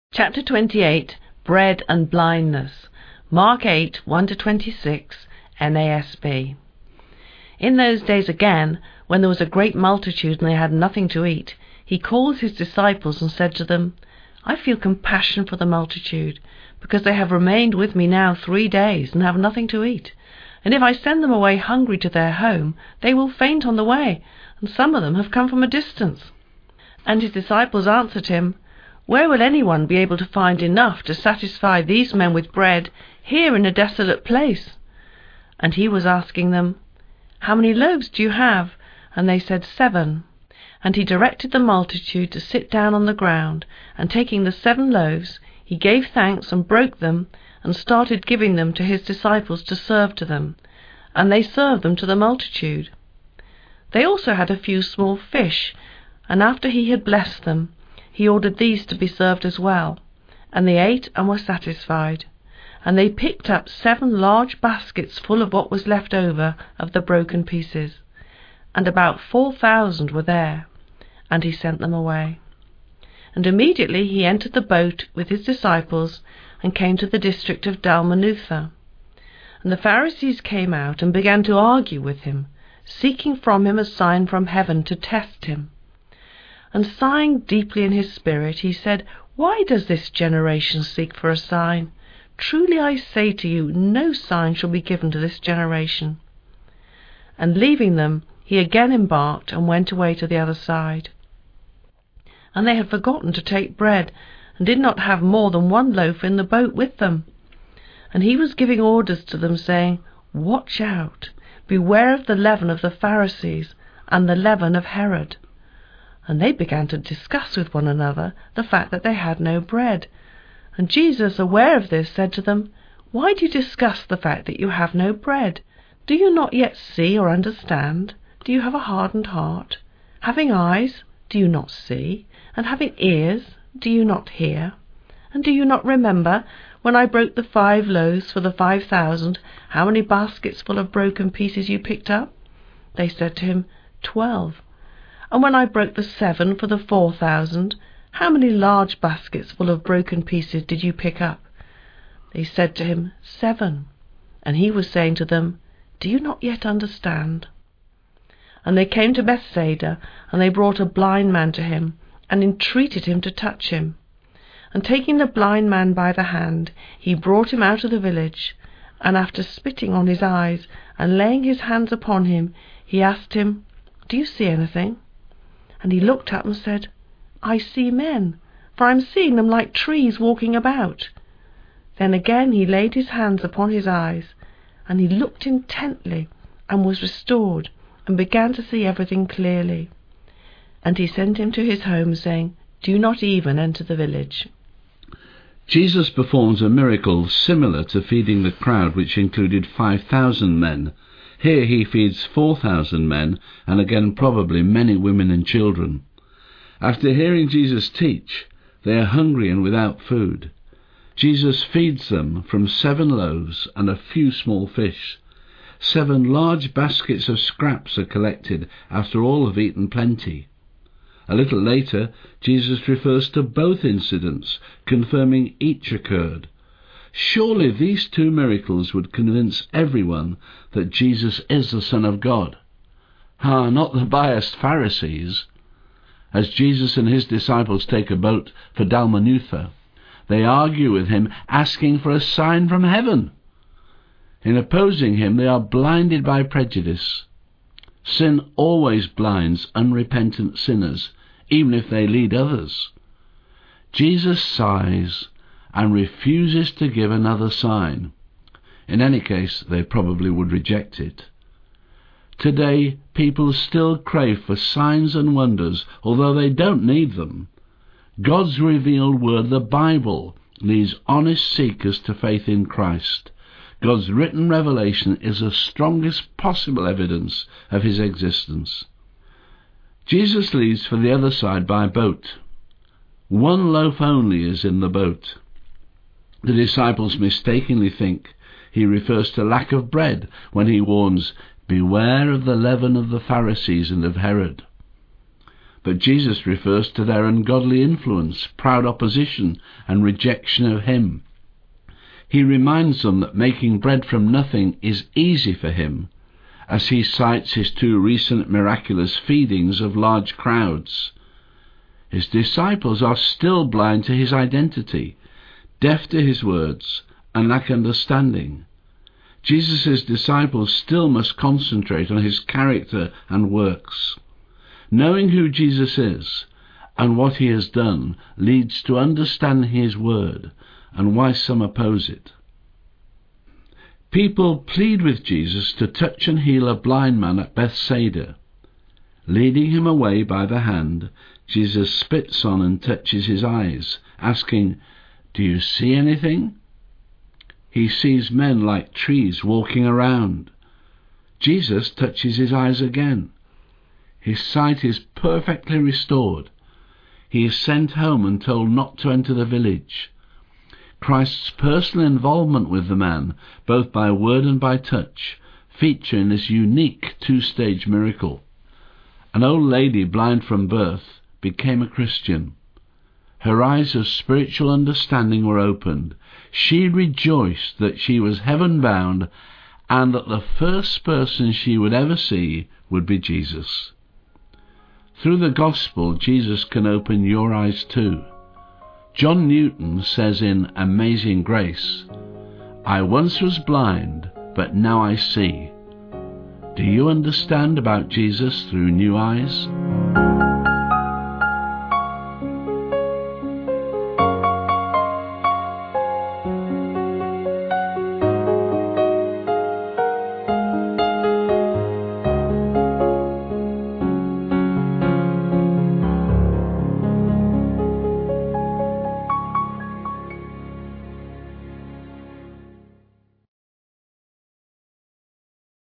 Chapter 28, Bread and Blindness. Mark 8, 1-26, NASB. In those days again, when there was a great multitude and they had nothing to eat, he called his disciples and said to them, I feel compassion for the multitude, because they have remained with me now 3 days and have nothing to eat. And if I send them away hungry to their home, they will faint on the way, and some of them have come from a distance. And his disciples answered him, Where will anyone be able to find enough to satisfy these men with bread here in a desolate place? And he was asking them, How many loaves do you have? And they said, 7. And he directed the multitude to sit down on the ground, and taking the 7 loaves, he gave thanks and broke them, and started giving them to his disciples to serve to them. And they served them to the multitude. They also had a few small fish, and after he had blessed them, he ordered these to be served as well. And they ate and were satisfied. And they picked up 7 large baskets full of what was left over of the broken pieces. And about 4,000 were there. And he sent them away. And immediately he entered the boat with his disciples, and came to the district of Dalmanutha. And the Pharisees came out and began to argue with him, seeking from him a sign from heaven to test him. And sighing deeply in his spirit, he said, Why does this generation seek for a sign? Truly I say to you, no sign shall be given to this generation. And leaving them, he again embarked and went away to the other side. And they had forgotten to take bread, and did not have more than 1 loaf in the boat with them. And he was giving orders to them, saying, Watch out, beware of the leaven of the Pharisees, and the leaven of Herod. And they began to discuss with one another the fact that they had no bread. And Jesus, aware of this, said to them, Why do you discuss the fact that you have no bread? Do you not yet see or understand? Do you have a hardened heart? Having eyes, do you not see? And having ears, do you not hear? And do you not remember, when I broke the 5 loaves for the 5,000, how many baskets full of broken pieces you picked up? They said to him, 12. And when I broke the 7 for the 4,000, how many large baskets full of broken pieces did you pick up? They said to him, 7. And he was saying to them, Do you not yet understand? And they came to Bethsaida, and they brought a blind man to him, and entreated him to touch him. And taking the blind man by the hand, he brought him out of the village, and after spitting on his eyes, and laying his hands upon him, he asked him, Do you see anything? And he looked up and said, I see men, for I am seeing them like trees walking about. Then again he laid his hands upon his eyes, and he looked intently, and was restored, and began to see everything clearly. And he sent him to his home, saying, Do not even enter the village. Jesus performs a miracle similar to feeding the crowd, which included 5,000 men. Here he feeds 4,000 men, and again probably many women and children. After hearing Jesus teach, they are hungry and without food. Jesus feeds them from 7 loaves and a few small fish. 7 large baskets of scraps are collected after all have eaten plenty. A little later, Jesus refers to both incidents, confirming each occurred. Surely these 2 miracles would convince everyone that Jesus is the Son of God. Not the biased Pharisees. As Jesus and his disciples take a boat for Dalmanutha, they argue with him, asking for a sign from heaven. In opposing him, they are blinded by prejudice. Sin always blinds unrepentant sinners, even if they lead others. Jesus sighs and refuses to give another sign. In any case, they probably would reject it. Today, people still crave for signs and wonders, although they don't need them. God's revealed word, the Bible, leads honest seekers to faith in Christ. God's written revelation is the strongest possible evidence of his existence. Jesus leaves for the other side by boat. 1 loaf only is in the boat. The disciples mistakenly think he refers to lack of bread when he warns, Beware of the leaven of the Pharisees and of Herod. but Jesus refers to their ungodly influence, proud opposition, and rejection of him. He reminds them that making bread from nothing is easy for him, as he cites his 2 recent miraculous feedings of large crowds. His disciples are still blind to his identity, deaf to his words, and lack understanding. Jesus' disciples still must concentrate on his character and works. Knowing who Jesus is and what he has done leads to understanding his word and why some oppose it. People plead with Jesus to touch and heal a blind man at Bethsaida. Leading him away by the hand, Jesus spits on and touches his eyes, asking, "Do you see anything?" He sees men like trees walking around. Jesus touches his eyes again. His sight is perfectly restored. He is sent home and told not to enter the village. Christ's personal involvement with the man, both by word and by touch, feature in this unique 2-stage miracle. An old lady blind from birth became a Christian. Her eyes of spiritual understanding were opened. She rejoiced that she was heaven-bound and that the first person she would ever see would be Jesus. Through the gospel, Jesus can open your eyes too. John Newton says in Amazing Grace, "I once was blind, but now I see." Do you understand about Jesus through new eyes?